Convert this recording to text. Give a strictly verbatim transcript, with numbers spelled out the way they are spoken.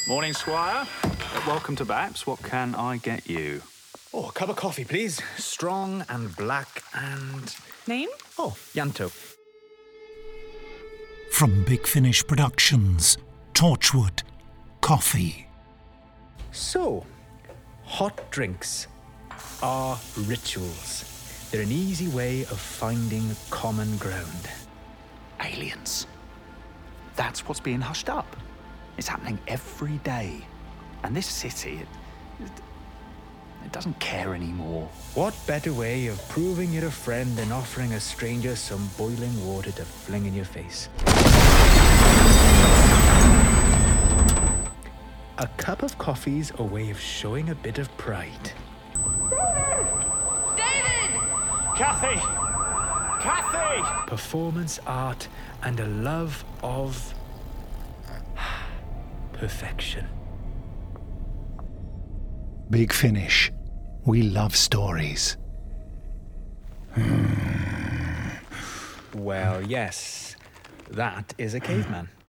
Morning, Squire. Uh, welcome to Baps. What can I get you? Oh, a cup of coffee, please. Strong and black and... Name? Oh, Yanto. From Big Finish Productions, Torchwood, Coffee. So, hot drinks are rituals. They're an easy way of finding common ground. Aliens. That's what's being hushed up. It's happening every day. And this city, it, it, it doesn't care anymore. What better way of proving you're a friend than offering a stranger some boiling water to fling in your face? A cup of coffee's a way of showing a bit of pride. David! Kathy! Kathy! Performance art and a love of perfection. Big Finish. We love stories. Well, yes, that is a caveman.